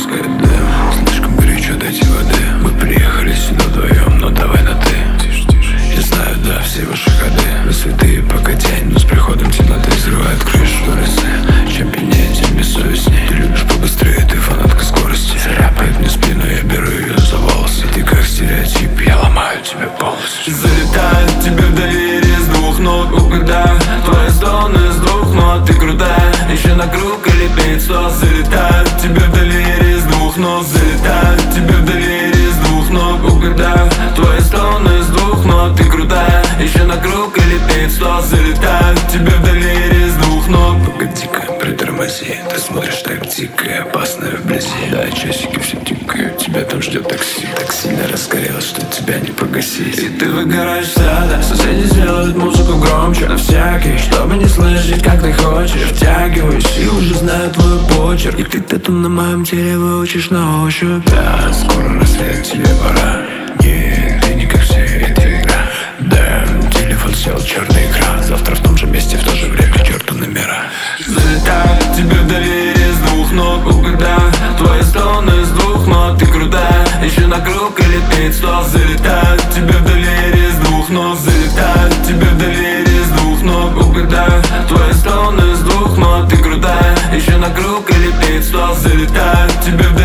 пускает дым. Слишком горячо, дайте воды. Мы приехали сюда вдвоем, но давай на ты. Я знаю, да, все ваши ходы. Вы святые, пока тень, но с приходом темноты взрывает крышу. Рисы, чем пильнее, тем бессовестней. Ты любишь побыстрее, ты фанатка скорости. Царапает мне спину, я беру ее за волосы. Ты как стереотип, я ломаю тебя полностью. Залетает тебе в доверие с двух ног. Угадаю твои стоны с двух нот. Ты крутая, еще на круг или 500. Залетает тебе в доверие с двух ног. Залетает тебе в доверие с двух ног. Угадаю твои стоны с двух нот. Ты крутая, еще на круг или 500. Залетает тебе в доверие с двух ног. Погоди-ка, притормози. Ты смотришь так дико и опасно вблизи. Да, часики все тикают, тебя там ждет такси. Так сильно разгорелось, что тебя не погасить. И ты выгораешь сада. Соседи сделают музыку громче на всякий, чтобы не слышать, как ты хочешь. Втягиваюсь и уже знаю твой почерк. И ты тату на моем теле выучишь на ощупь. Да, скоро рассвет, тебе пора. Нет, ты не как все, это игра. Да, телефон сел, черный экран. Завтра в том же месте, в то же время, к черту номера. Залетаю тебе в доверие с двух ног. Угадаю твои стоны с двух нот. Ты крутая, еще на круг или 500. Залетаю тебе в доверие с двух ног. Залетаю тебе в доверие с двух ног. Угадаю твои стоны с двух нот. Ты крутая, еще на круг или 500. Залетаю тебе в доверие.